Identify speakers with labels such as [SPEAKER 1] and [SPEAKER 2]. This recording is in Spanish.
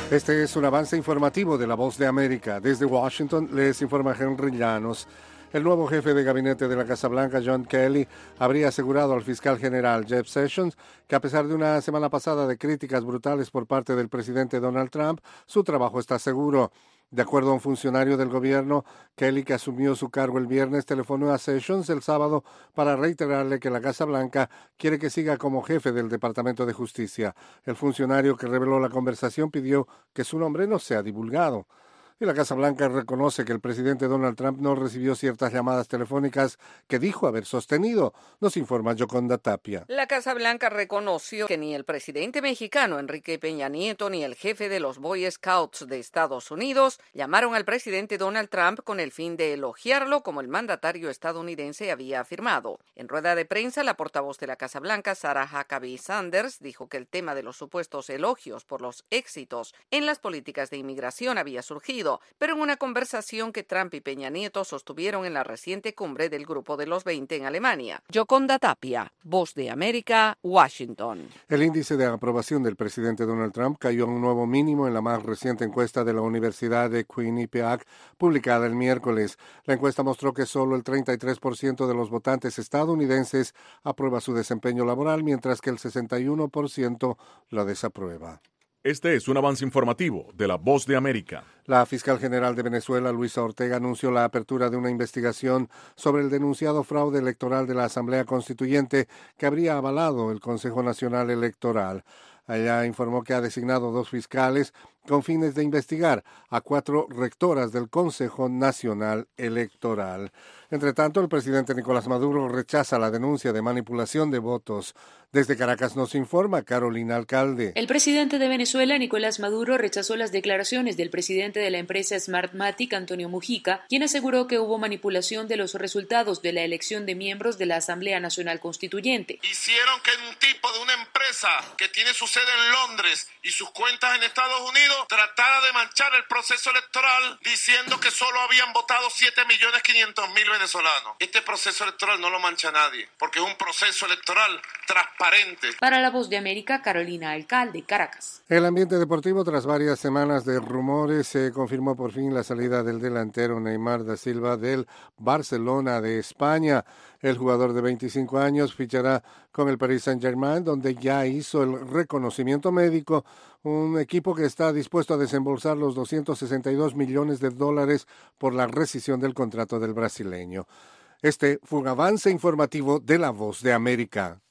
[SPEAKER 1] Este es un avance informativo de La Voz de América. Desde Washington les informa Henry Llanos. El nuevo jefe de gabinete de la Casa Blanca, John Kelly, habría asegurado al fiscal general Jeff Sessions que a pesar de una semana pasada de críticas brutales por parte del presidente Donald Trump, su trabajo está seguro. De acuerdo a un funcionario del gobierno, Kelly, que asumió su cargo el viernes, telefonó a Sessions el sábado para reiterarle que la Casa Blanca quiere que siga como jefe del Departamento de Justicia. El funcionario que reveló la conversación pidió que su nombre no sea divulgado. Y la Casa Blanca reconoce que el presidente Donald Trump no recibió ciertas llamadas telefónicas que dijo haber sostenido, nos informa Yoconda Tapia.
[SPEAKER 2] La Casa Blanca reconoció que ni el presidente mexicano Enrique Peña Nieto ni el jefe de los Boy Scouts de Estados Unidos llamaron al presidente Donald Trump con el fin de elogiarlo como el mandatario estadounidense había afirmado. En rueda de prensa, la portavoz de la Casa Blanca, Sarah Huckabee Sanders, dijo que el tema de los supuestos elogios por los éxitos en las políticas de inmigración había surgido, pero en una conversación que Trump y Peña Nieto sostuvieron en la reciente cumbre del Grupo de los 20 en Alemania. Yoconda Tapia, Voz de América, Washington.
[SPEAKER 1] El índice de aprobación del presidente Donald Trump cayó a un nuevo mínimo en la más reciente encuesta de la Universidad de Quinnipiac, publicada el miércoles. La encuesta mostró que solo el 33% de los votantes estadounidenses aprueba su desempeño laboral, mientras que el 61% lo desaprueba.
[SPEAKER 3] Este es un avance informativo de La Voz de América.
[SPEAKER 1] La fiscal general de Venezuela, Luisa Ortega, anunció la apertura de una investigación sobre el denunciado fraude electoral de la Asamblea Constituyente que habría avalado el Consejo Nacional Electoral. Ella informó que ha designado 2 fiscales con fines de investigar a 4 rectoras del Consejo Nacional Electoral. Entre tanto, el presidente Nicolás Maduro rechaza la denuncia de manipulación de votos. Desde Caracas nos informa Carolina Alcalde.
[SPEAKER 4] El presidente de Venezuela, Nicolás Maduro, rechazó las declaraciones del presidente de la empresa Smartmatic, Antonio Mujica, quien aseguró que hubo manipulación de los resultados de la elección de miembros de la Asamblea Nacional Constituyente.
[SPEAKER 5] Hicieron que un tipo de una empresa que tiene su sede en Londres y sus cuentas en Estados Unidos tratara de manchar el proceso electoral diciendo que solo habían votado 7.500.000 venezolanos. Este proceso electoral no lo mancha nadie, porque es un proceso electoral transparente.
[SPEAKER 4] Para La Voz de América, Carolina Alcalde, Caracas.
[SPEAKER 1] El ambiente deportivo, tras varias semanas de rumores, se confirmó por fin la salida del delantero Neymar da Silva del Barcelona de España. El jugador de 25 años fichará con el Paris Saint-Germain, donde ya hizo el reconocimiento médico, un equipo que está dispuesto a desembolsar los $262 millones por la rescisión del contrato del brasileño. Este fue un avance informativo de La Voz de América.